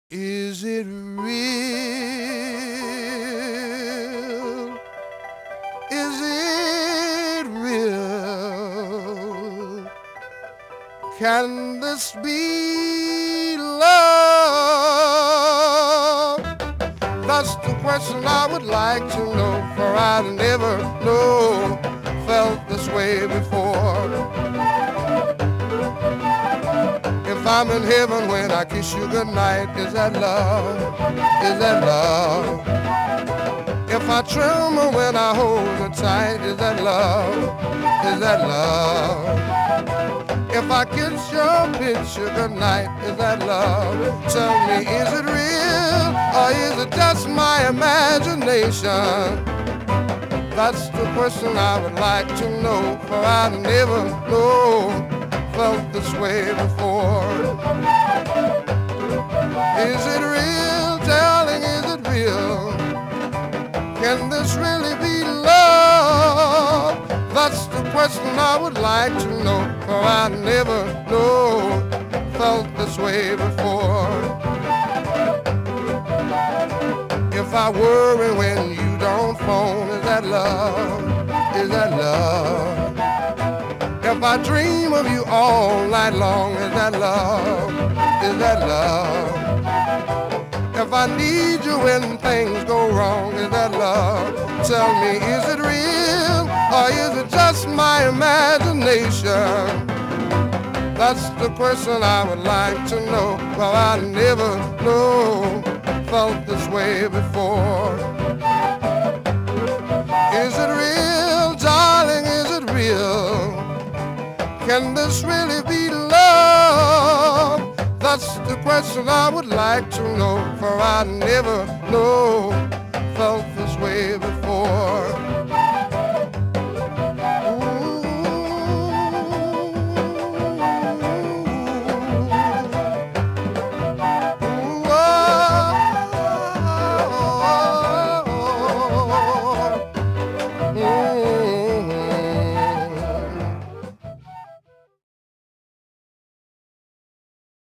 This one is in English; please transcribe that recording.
Is it real? Is it real? Can this be love? That's the question I would like to know, for I never know felt this way before. If I'm in heaven when I kiss you goodnight, is that love? Is that love? If I tremble when I hold her tight, is that love? Is that love? If I kiss your picture goodnight, is that love? Tell me, is it real or is it just my imagination? That's the question I would like to know, for I never know felt this way before. Is it real, darling, is it real? Can this really be love? That's the question I would like to know, for I never know felt this way before. If I worry when you don't phone, is that love? Is that love? If I dream of you all night long, is that love? Is that love? If I need you when things go wrong, is that love? Tell me, is it real or is it just my imagination? That's the question I would like to know, well, I never know felt this way before. Is it real, darling, is it real? Can this really be love? That's the question I would like to know, for I never know felt this way before.